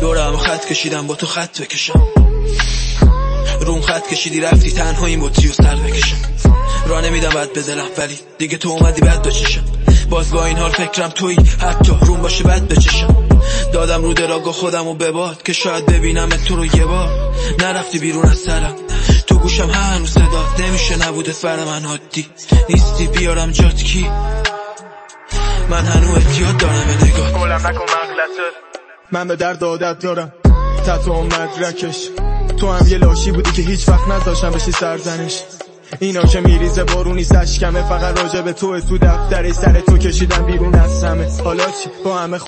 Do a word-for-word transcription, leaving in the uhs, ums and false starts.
دورم خط کشیدم با تو خط بکشم، روم خط کشیدی رفتی تنها این بطری و سر بکشم. راه نمیدم بد به دلم ولی دیگه تو اومدی بد بچشم. باز با این حال فکرم تویی حتی روم باشه بد بچشم. دادم رو دراگا خودم و بباد که شاید ببینم تو رو یه بار. نرفتی بیرون از سرم تو گوشم هنوز صدات نمیشه نبودت برای من عادی نیستی بیارم جات کی. من هنوز احتیاط دارم به نگات گلم نکن مغلطه. من به درد عادت دارم تتو و مدرکش. تو هم یه لاشی بودی که هیچ وقت نذاشتم بشی سرزنش. اینا که میریزه بارونی سشکمه فقط راجع به تو تو دفتری سر تو کشیدم بیرون از همه. حالا چی با همه